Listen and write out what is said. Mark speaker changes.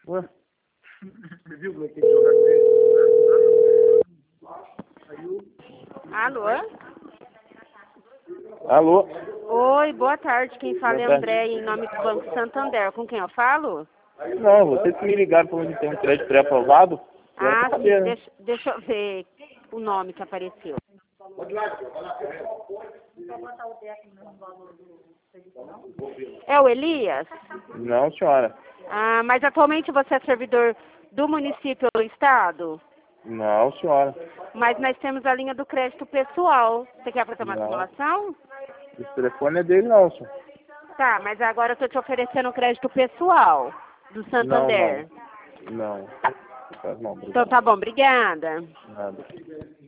Speaker 1: Ué? Você viu como é que ele joga aqui?
Speaker 2: Alô?
Speaker 1: Alô?
Speaker 2: Oi, boa tarde. Quem fala é
Speaker 1: Boa tarde.
Speaker 2: André, em nome do Banco Santander. Com quem eu falo?
Speaker 1: Não, vocês que me ligaram para onde tem um crédito pré-aprovado.
Speaker 2: Ah, sim.
Speaker 1: Saber, né?
Speaker 2: Deixa eu ver o nome que apareceu. É o Elias?
Speaker 1: Não, senhora.
Speaker 2: Ah, mas atualmente você é servidor do município ou do estado?
Speaker 1: Não, senhora.
Speaker 2: Mas nós temos a linha do crédito pessoal. Você quer fazer uma
Speaker 1: Não.
Speaker 2: simulação?
Speaker 1: Esse telefone é dele, não, senhor.
Speaker 2: Tá, mas agora eu tô te oferecendo crédito pessoal do
Speaker 1: Não,
Speaker 2: Santander.
Speaker 1: não. Não. Não,
Speaker 2: Então
Speaker 1: obrigado.
Speaker 2: tá bom, obrigada.
Speaker 1: Nada.